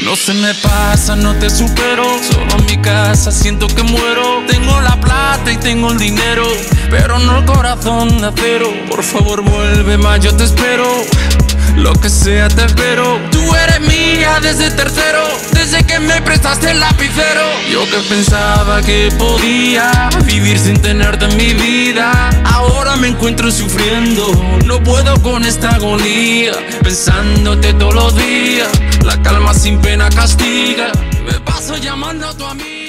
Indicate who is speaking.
Speaker 1: No se me pasa, no te supero. Solo en mi casa siento que muero. Tengo la plata y tengo el dinero, pero no el corazón de acero. Por favor vuelve más, yo te espero. Lo que sea te espero. Tú eres mía desde tercero, desde que me prestaste el lapicero. Yo que pensaba que podía vivir sin tenerte en mi vida, ahora me encuentro sufriendo. No puedo con esta agonía, pensándote todos los días. La calma sin pena castiga. Me paso llamando a tu amiga.